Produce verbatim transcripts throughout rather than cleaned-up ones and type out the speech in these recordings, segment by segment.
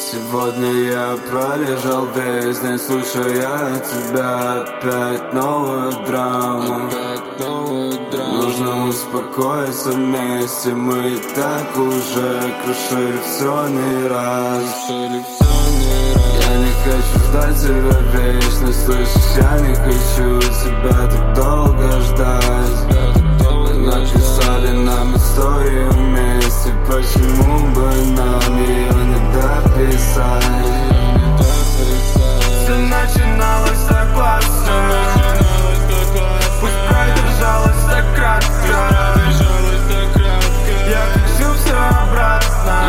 Сегодня я пролежал весь день, слушая от тебя опять новую драму. Нужно успокоиться вместе, мы и так уже крушили все не раз. Я не хочу ждать тебя вечно, слышишь, я не хочу тебя так долго ждать. Написали нам историю вместе, почему бы нам ее не дописать? Все начиналось так классно, пусть продержалось так кратко. Я хочу все обратно.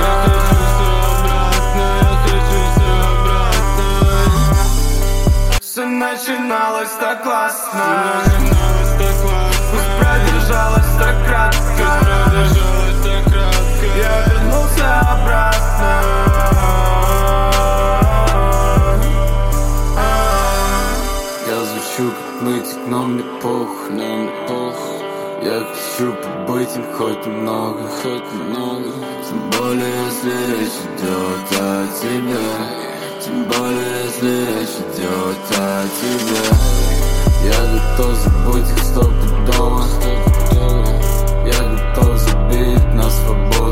Все начиналось так классно, пусть продержалось так кратко. Я вернулся обратно. Я звучу как нытик, но мне пох, но мне пох. Я хочу побыть им хоть немного, хоть немного. Тем более, если речь идет о тебе. Тем более, если речь идет о тебе. Я готов забыть их стопудово. Я готов забить на свободу.